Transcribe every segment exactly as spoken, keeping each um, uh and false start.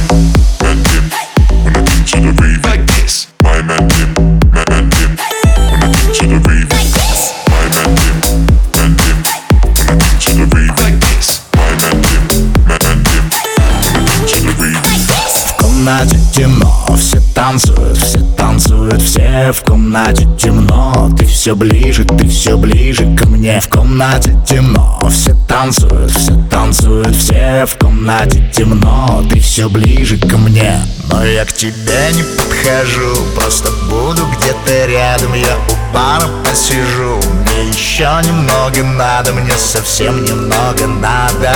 man Tim. When I come to the rave like this, my man Tim, my man Tim. When I come to the rave like this, my man Tim, man Tim. When I come to the rave like this, my man Tim, my man Tim. When I come to the rave like this. В комнате темно, все танцуют, все танцуют, все в комнате темно. Ты все ближе, ты все ближе ко мне. В комнате темно, все танцуют, все танцуют, все в комнате темно. Ты все ближе ко мне. Но я к тебе не подхожу, просто буду где-то рядом. Я у бара посижу, мне еще немного надо, мне совсем немного надо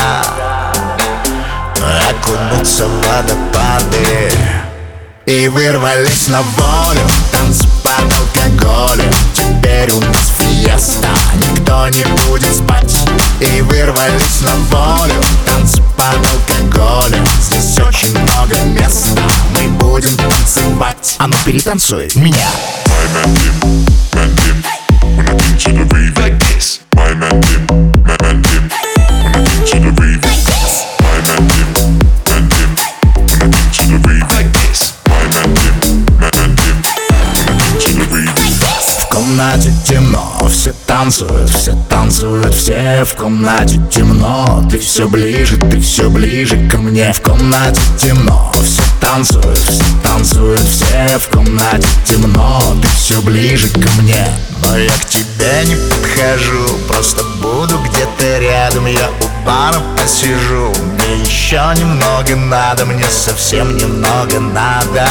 окунуться в водопады. И вырвались на волю, танцы под алкоголем. Теперь у нас фиеста, никто не будет спать. И вырвались на волю, танцы под алкоголем. Здесь очень много места, мы будем танцевать. А ну перетанцуй меня. My man Tim, man Tim. When I come to the rave like this, my man Tim, my man Tim. When I come to the rave like this, my man Tim, man Tim. When I come to the rave like this, my man Tim, my man Tim. When I come to the rave like this. В комнате темно, все танцуют, все танцуют, все в комнате темно. Ты все ближе, ты все ближе ко мне. В комнате темно, все танцуют, все танцуют, все в комнате темно. Ты все ближе ко мне. Но я к тебе не подхожу, просто буду где-то рядом. Я у бара посижу, мне еще немного надо, мне совсем немного надо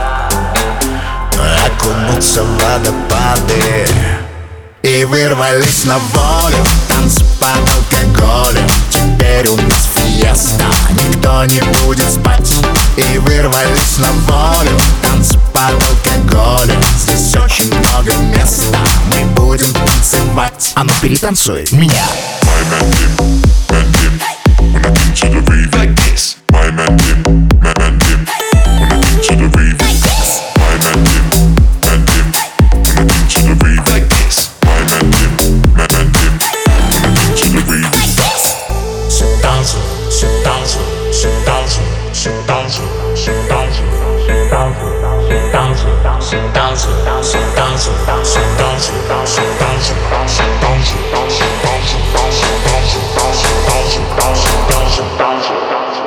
окунуться в водопады. И вырвались на волю, танцы под алкоголем. Теперь у нас фиеста, никто не будет спать. И вырвались на волю, танцы под алкоголем. Здесь очень много места, мы будем танцевать. А ну перетанцуй меня. My man Tim, man Tim. When I come to the rave like this, my man Tim, my man Tim. When I come to the rave like this, my man Tim, man Tim. When I come to the rave like this, my man Tim, my man Tim. When I come to the rave like this. Все танцуют, все танцуют, все танцуют, все танцуют, все танцуют, все танцуют, все танцуют, все танцуют, все танцуют, все танцуют, все танцуют, все танцуют.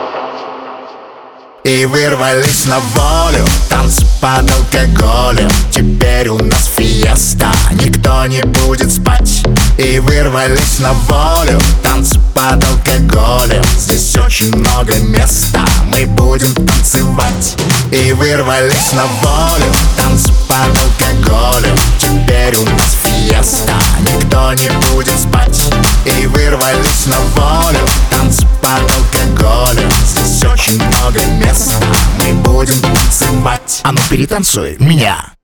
И вырвались на волю, танцы под алкоголем. Теперь у нас фиеста, никто не будет спать. И вырвались на волю, танцы под алкоголем. Здесь очень много места, мы будем танцевать. И вырвались на волю, танцы под алкоголем. Теперь у нас фиеста, никто не будет спать. И вырвались на волю, танцы под алкоголем. Здесь очень много места, мы будем танцевать. А ну перетанцуй меня.